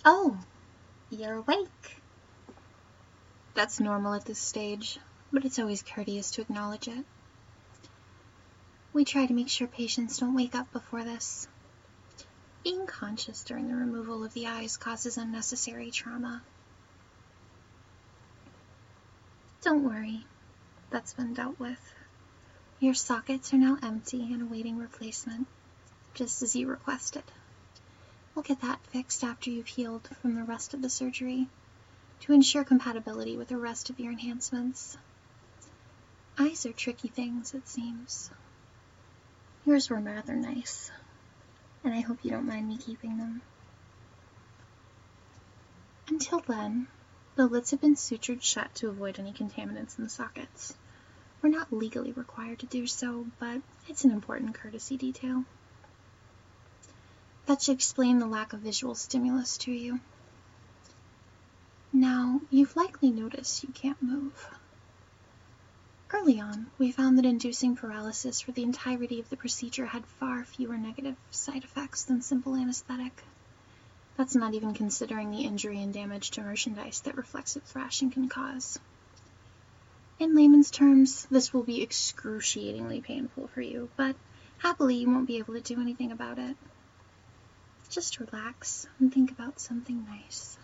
Oh, you're awake. That's normal at this stage, but it's always courteous to acknowledge it. We try to make sure patients don't wake up before this. Being conscious during the removal of the eyes causes unnecessary trauma. Don't worry, that's been dealt with. Your sockets are now empty and awaiting replacement, just as you requested. We'll get that fixed after you've healed from the rest of the surgery, to ensure compatibility with the rest of your enhancements. Eyes are tricky things, it seems. Yours were rather nice, and I hope you don't mind me keeping them. Until then, the lids have been sutured shut to avoid any contaminants in the sockets. We're not legally required to do so, but it's an important courtesy detail. That should explain the lack of visual stimulus to you. Now, you've likely noticed you can't move. Early on, we found that inducing paralysis for the entirety of the procedure had far fewer negative side effects than simple anesthetic. That's not even considering the injury and damage to merchandise that reflexive thrashing can cause. In layman's terms, this will be excruciatingly painful for you, but happily you won't be able to do anything about it. Just relax and think about something nice.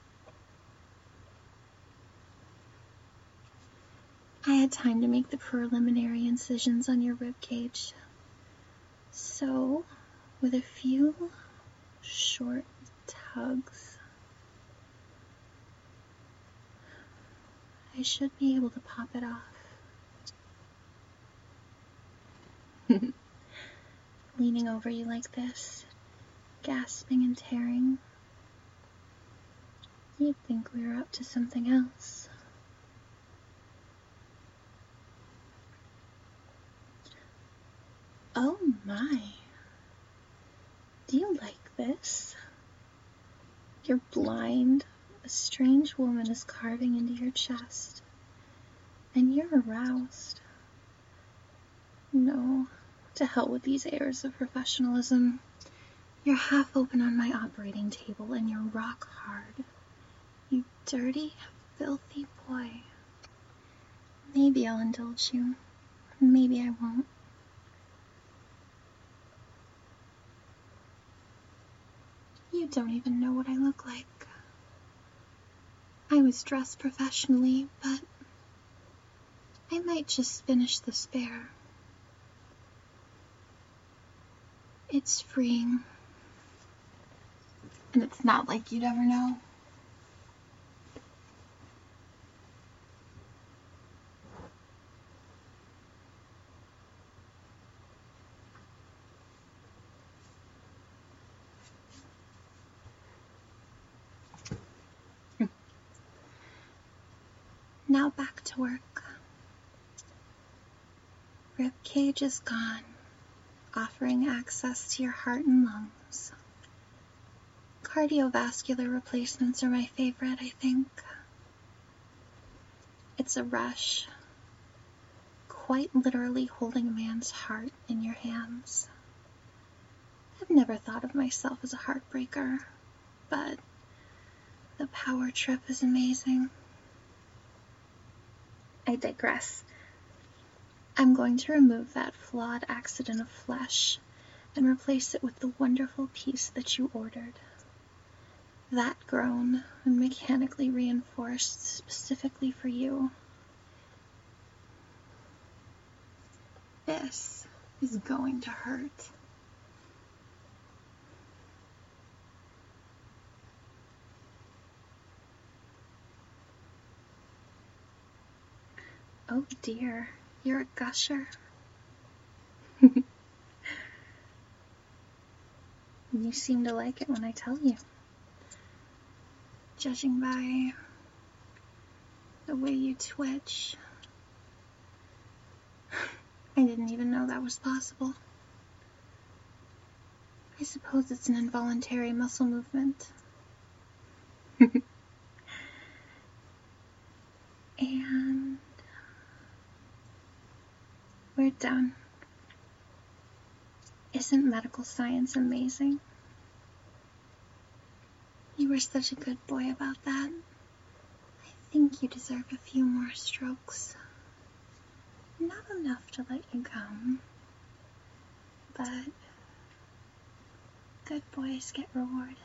I had time to make the preliminary incisions on your rib cage. So, with a few short tugs, I should be able to pop it off. Leaning over you like this, gasping and tearing. You'd think we were up to something else. Oh my. Do you like this? You're blind. A strange woman is carving into your chest. And you're aroused. No, to hell with these airs of professionalism. You're half open on my operating table and you're rock hard. You dirty, filthy boy. Maybe I'll indulge you. Maybe I won't. You don't even know what I look like. I was dressed professionally, but I might just finish the spare. It's freeing. And it's not like you'd ever know. Now back to work. Ribcage is gone, offering access to your heart and lungs. Cardiovascular replacements are my favorite, I think. It's a rush, quite literally holding a man's heart in your hands. I've never thought of myself as a heartbreaker, but the power trip is amazing. I digress. I'm going to remove that flawed accident of flesh and replace it with the wonderful piece that you ordered. That grown and mechanically reinforced specifically for you. This is going to hurt. Oh dear, you're a gusher. You seem to like it when I tell you. Judging by the way you twitch, I didn't even know that was possible. I suppose it's an involuntary muscle movement. And we're done. Isn't medical science amazing? You were such a good boy about that. I think you deserve a few more strokes. Not enough to let you come, but good boys get rewarded.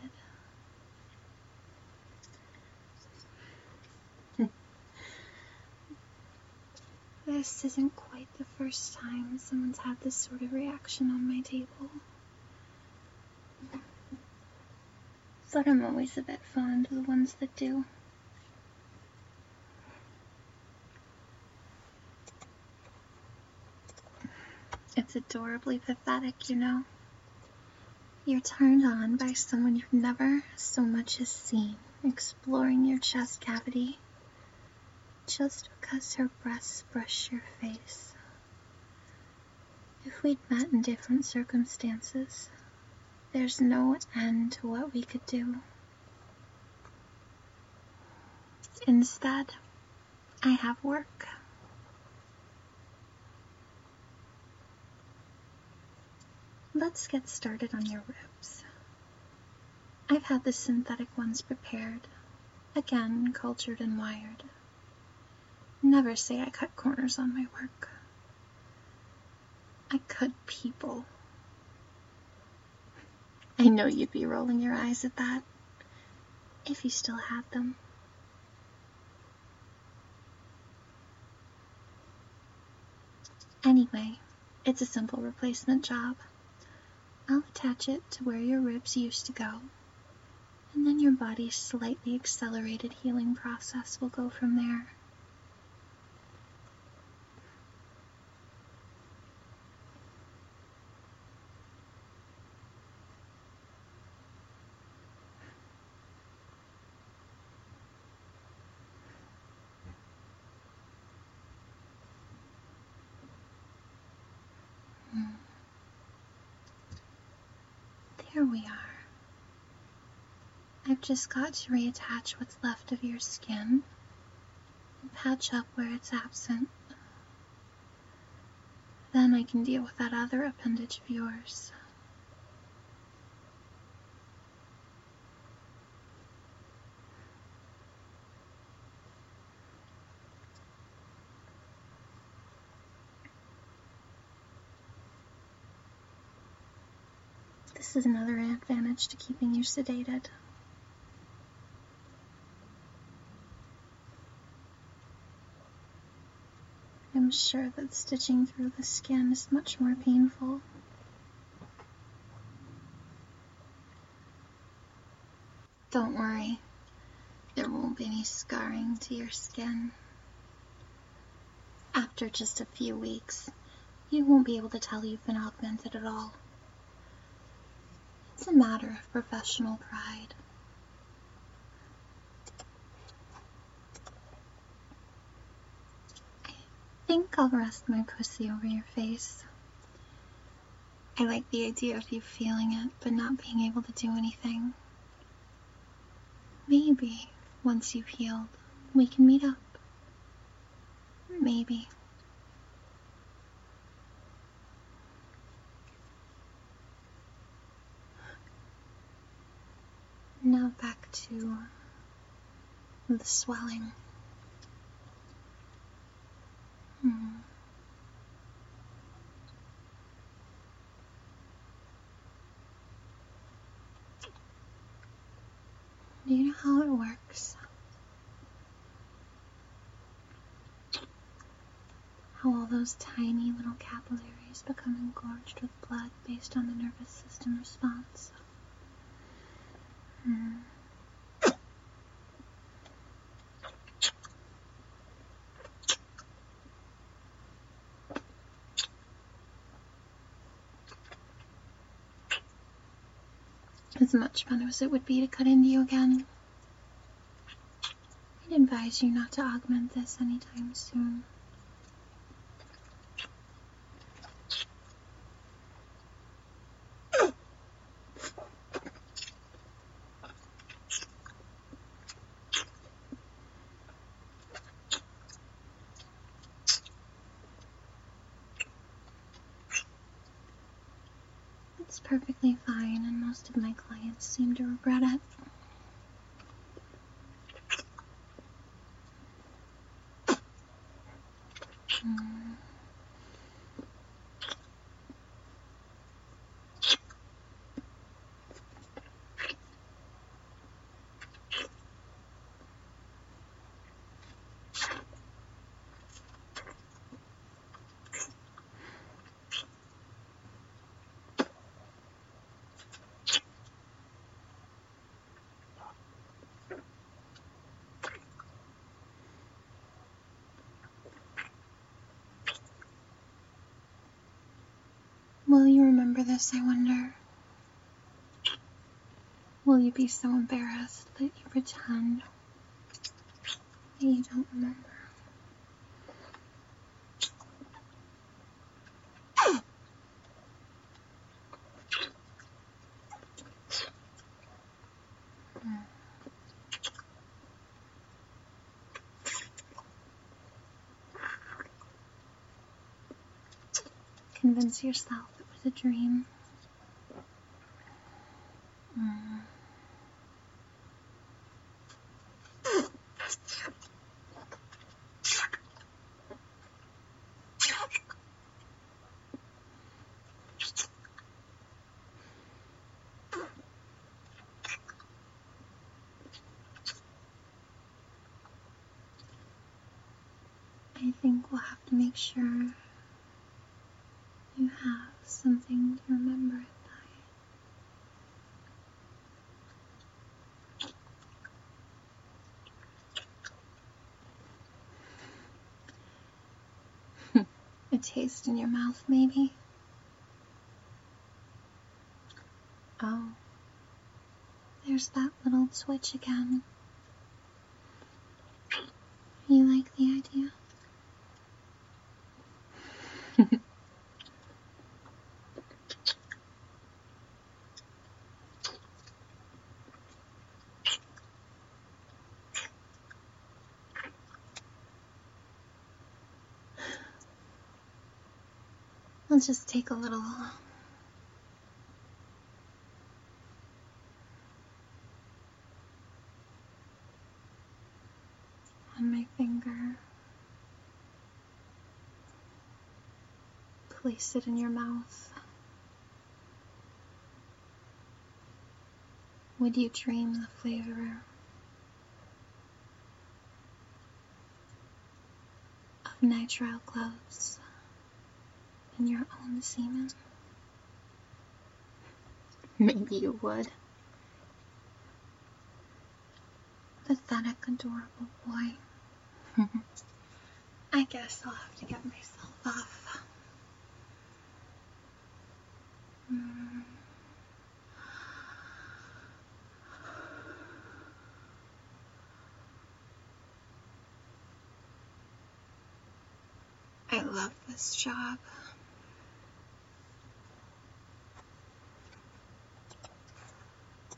This isn't quite the first time someone's had this sort of reaction on my table. But I'm always a bit fond of the ones that do. It's adorably pathetic, you know. You're turned on by someone you've never so much as seen exploring your chest cavity just because her breasts brush your face. If we'd met in different circumstances, there's no end to what we could do. Instead, I have work. Let's get started on your ribs. I've had the synthetic ones prepared, again cultured and wired. Never say I cut corners on my work. I cut people. I know you'd be rolling your eyes at that, if you still had them. Anyway, it's a simple replacement job. I'll attach it to where your ribs used to go, and then your body's slightly accelerated healing process will go from there. There we are. I've just got to reattach what's left of your skin and patch up where it's absent. Then I can deal with that other appendage of yours. This is another advantage to keeping you sedated. I'm sure that stitching through the skin is much more painful. Don't worry, there won't be any scarring to your skin. After just a few weeks, you won't be able to tell you've been augmented at all. It's a matter of professional pride. I think I'll rest my pussy over your face. I like the idea of you feeling it, but not being able to do anything. Maybe, once you've healed, we can meet up. Maybe. Now back to the swelling. Do you know how it works? How all those tiny little capillaries become engorged with blood based on the nervous system response? As much fun as it would be to cut into you again, I'd advise you not to augment this anytime soon. It's perfectly fine, and most of my clients seem to regret it. Will you remember this, I wonder? Will you be so embarrassed that you pretend that you don't remember? Convince yourself it was a dream. I think we'll have to make sure you have something to remember at night. A taste in your mouth, maybe? Oh, there's that little twitch again. You like the idea? Let's just take a little on my finger. Place it in your mouth. Would you dream the flavor of nitrile gloves in your own semen? Maybe you would. Pathetic, adorable boy. I guess I'll have to get myself off. I love this job.